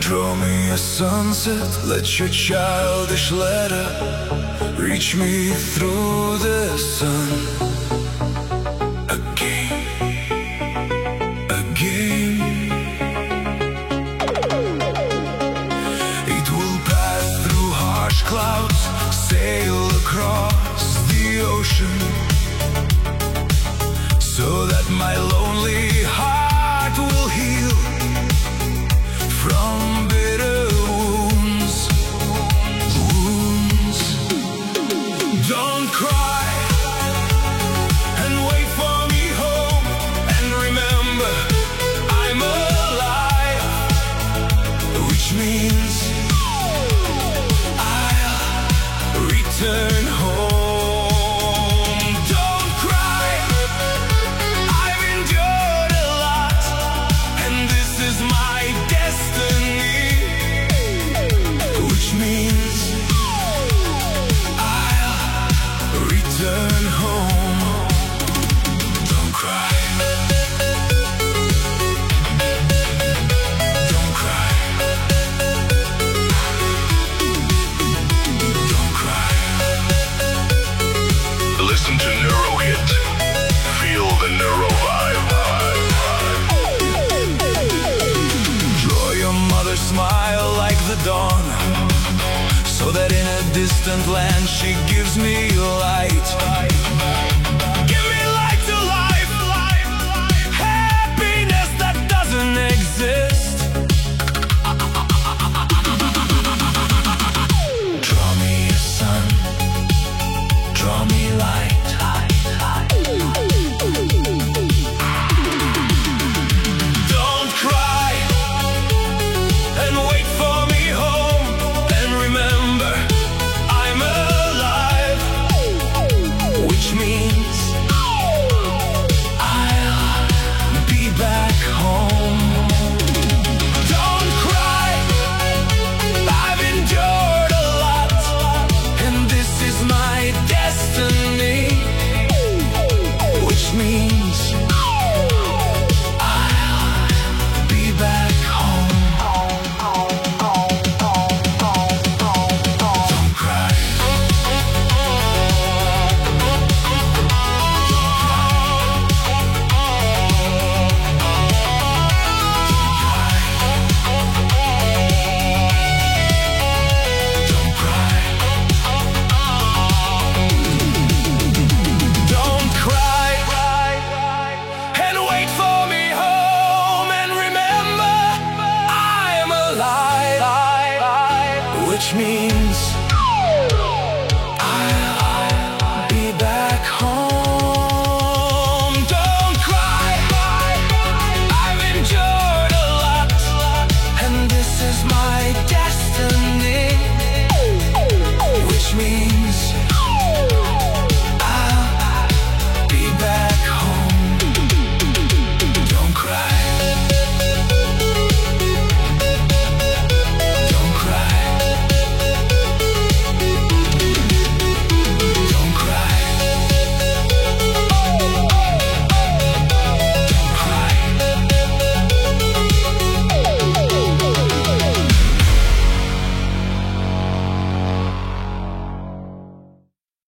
Draw me a sunset, let your childish letter reach me through the sun. Again, again. It will pass through harsh clouds, sail across the ocean, so that my lonely heart will heal from bitter wounds. Don't cry and wait for me home, and remember I'm alive, which means I'll return home. Don't cry, I've endured a lot, and this is my destiny, which means I'll return home. Don't cry. Don't cry. Don't cry. Listen to Neurohit. Feel the Neuro vibe. Draw your mother's smile like the dawn, so that in a distant land she gives me light. Give me light to life, happiness that doesn't exist. Draw me a sun, draw me light. Don't cry and wait for me home, and remember I'm alive, which means I'll be back home. Don't cry, I've endured a lot, and this is my destiny, which means I'll be back home. Don't cry. Don't cry. Don't cry and wait for me home, and remember I am alive, which means